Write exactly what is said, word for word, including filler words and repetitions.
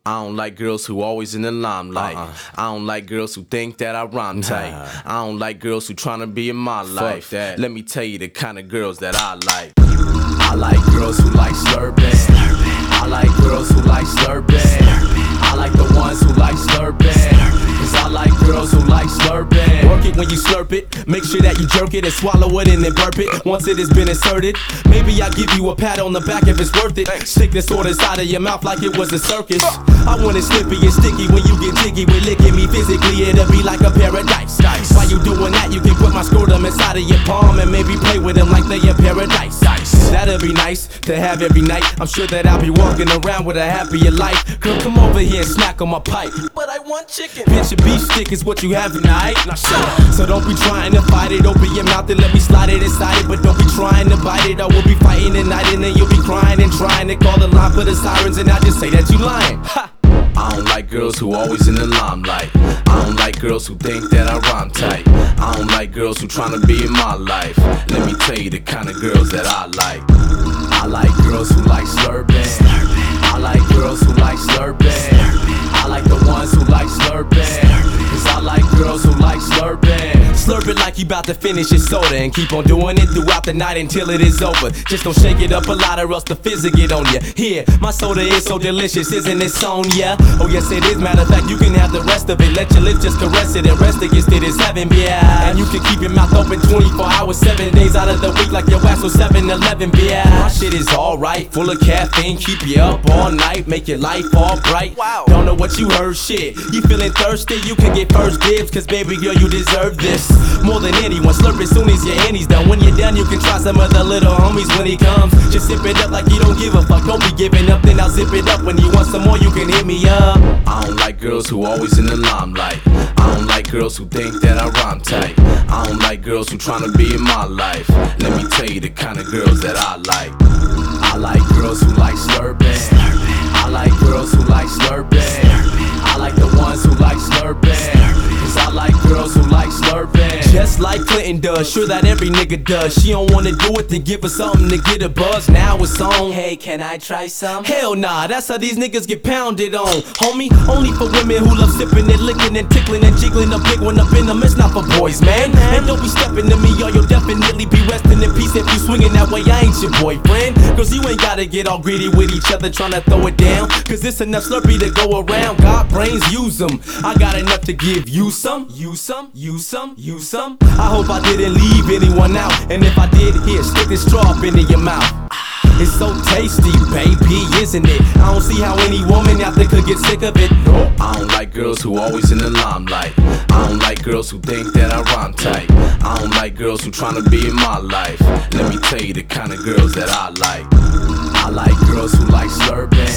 I don't like girls who always in the limelight. Uh-uh. I don't like girls who think that I rhyme tight. Nah. I don't like girls who tryna be in my Fuck life. That. Let me tell you the kind of girls that I like. I like girls who like slurping. slurping. I like girls who like slurping. slurping. I like the ones who like slurping. slurping. Cause I like girls who like slurping. Work it when you slurp it. Make sure that you jerk it and swallow it and then burp it. Once it has been inserted, maybe I'll give you a pat on the back if it's worth it. Stick this sword inside of your mouth like it was a circus. I want it slippy and sticky when you get jiggy with licking me physically. It'll be like a paradise. While you doing that, you can put my scrotum inside of your palm and maybe play with them like they in paradise. That'll be nice to have every night. I'm sure that I'll be walking around with a happier life. Girl, come over here and smack on my pipe. But I want chicken. Bitch, a beef stick is what you have tonight. Now shut up. So don't be trying to fight it. Open your mouth and let me slide it inside it. But don't be trying to bite it, or we'll be fighting tonight and then you'll be crying and trying to call the line for the sirens, and I'll just say that you lying. Ha! I don't like girls who always in the limelight. I don't like girls who think that I rhyme tight. I don't like girls who tryna be in my life. Let me tell you the kind of girls that I like. I like girls who like slurping. slurping. I like girls who like slurping. slurping. I like the ones who like slurping. slurping. Cause I like girls who like slurping. Slurp it like you bout to finish your soda and keep on doing it throughout the night until it is over. Just don't shake it up a lot or else the fizz will get on ya. Here, my soda is so delicious, isn't it on ya? Oh yes it is, matter of fact you can have the rest of it. Let your lips just caress it and rest against it is heaven, yeah. And you can keep your mouth open twenty-four hours, seven days out of the week like your ass was seven eleven, yeah. My shit is alright, full of caffeine, keep you up all night, make your life all bright. Wow. Don't know what you heard, shit. You feeling thirsty, you can get first dibs, cause baby girl you deserve this. More than anyone, slurp as soon as your henny's done. When you're done, you can try some of the little homies when he comes. Just sip it up like you don't give a fuck. Don't be giving up, then I'll zip it up. When you want some more, you can hit me up. I don't like girls who always in the limelight. I don't like girls who think that I rhyme tight. I don't like girls who tryna be in my life. Let me tell you the kind of girls that I like. I like girls who like slurping. slurping. I like girls who like slurping. slurping. I like the ones who like slurping. slurping. Cause I like girls who like slurping. Just like Clinton does, sure that every nigga does. She don't wanna do it to give her something to get a buzz. Now it's on, hey, can I try some? Hell nah, that's how these niggas get pounded on. Homie, only for women who love sipping and licking and tickling and jiggling. A big one up in them, it's not for boys, man. And don't be stepping to me or you'll definitely be resting in peace if you swinging that way. I ain't your boyfriend. Cause you ain't gotta get all greedy with each other trying to throw it down. Cause it's enough Slurpee to go around. Got brains, use them. I got enough to give you some, you some, you some, you some. I hope I didn't leave anyone out. And if I did, here, stick this straw up into your mouth. It's so tasty, baby, isn't it? I don't see how any woman out there could get sick of it. Nope. I don't like girls who always in the limelight. I don't like girls who think that I rhyme tight. I don't like girls who tryna be in my life. Let me tell you the kind of girls that I like. I like girls who like slurping.